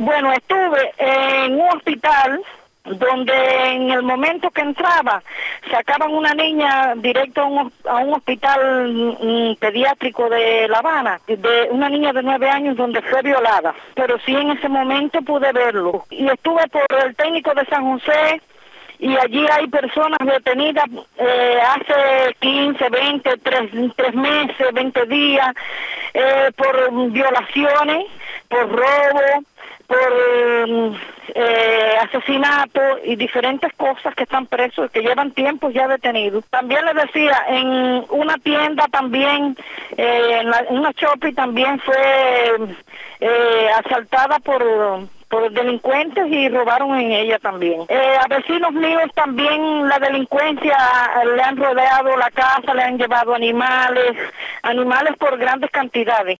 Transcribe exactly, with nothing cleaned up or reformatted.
Bueno, estuve en un hospital donde en el momento que entraba sacaban una niña directo a un, a un hospital mm, pediátrico de La Habana, de una niña de nueve años donde fue violada, pero sí en ese momento pude verlo. Y estuve por el técnico de San José, y allí hay personas detenidas eh, hace quince, veinte, tres meses, veinte días, eh, por violaciones, por robo, por eh, asesinato y diferentes cosas que están presos, que llevan tiempo ya detenidos. También les decía, en una tienda también, eh, en, la, en una shopping también fue eh, asaltada por... por delincuentes y robaron en ella también. Eh, a vecinos míos también la delincuencia le han rodeado la casa, le han llevado animales, animales por grandes cantidades.